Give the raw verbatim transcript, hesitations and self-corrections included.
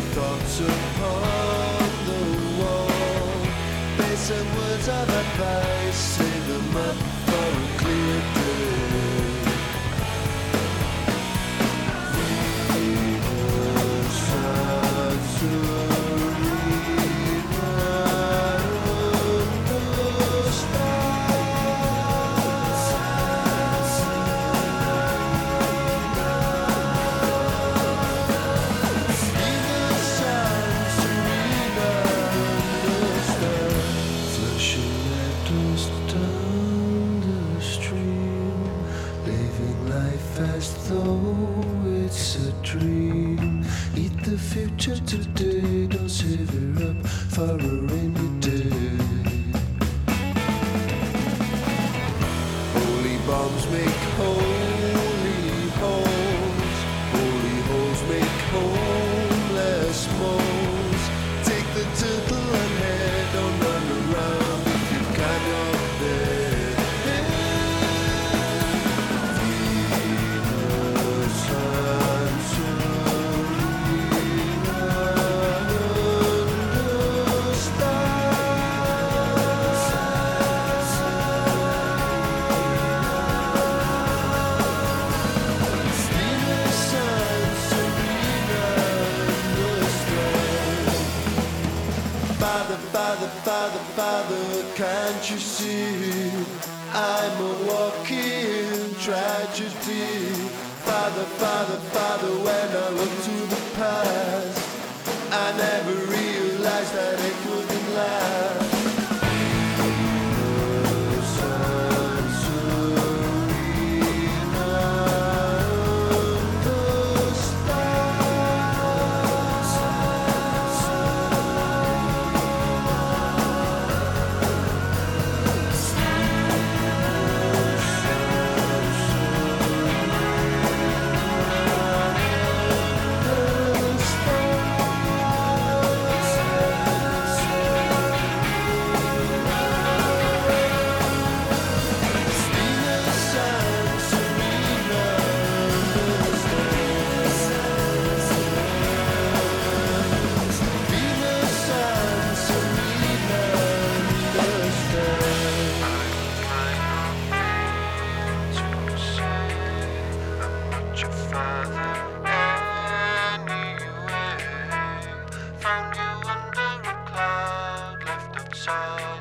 thoughts upon the wall. Base and words of advice, save them up for a clear day. We will start to read the stars. Even signs to read understand. Flashing letters down the stream, living life as though it's a dream. Eat the future today, don't save it up for a rainy day. Holy bombs make holy holes. Holy holes make homeless moles. Take the turtle and head, don't run around if you cannot bear. Venus and Serena under stars. Venus and Serena under stars. Father, Father, Father, Father, can't you see? I'm a walking tragedy. Father, Father, Father, when I look to the past, I never realized that it couldn't last. Venus and Serena under stars. Found you under a cloud, left outside.